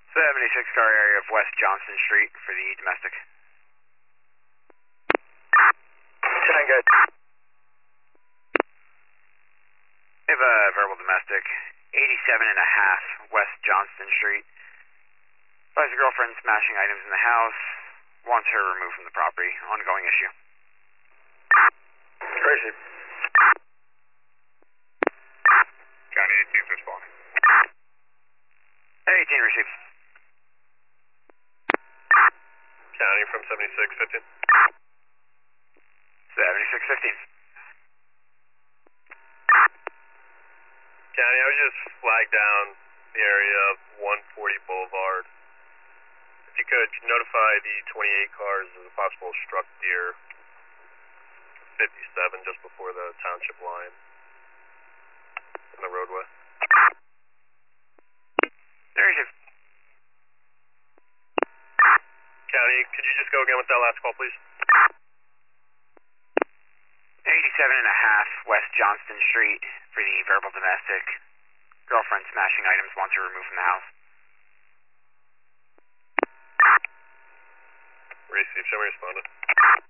76 car area of West Johnston Street for the domestic. 10 good. We have a verbal domestic, 87 and a half West Johnston Street. Advise a girlfriend smashing items in the house, wants her removed from the property. Ongoing issue. Tracy. County 18's responding. 18 received. County from 7615. 7615. County, I was just flagged down the area of 140 Boulevard. If you could notify the 28 cars of a possible struck deer 57 just before the township line in the roadway. Received. County, could you just go again with that last call, please? 87 and a half West Johnston Street for the verbal domestic. Girlfriend smashing items, wants her removed from the house. Receive, show me responded.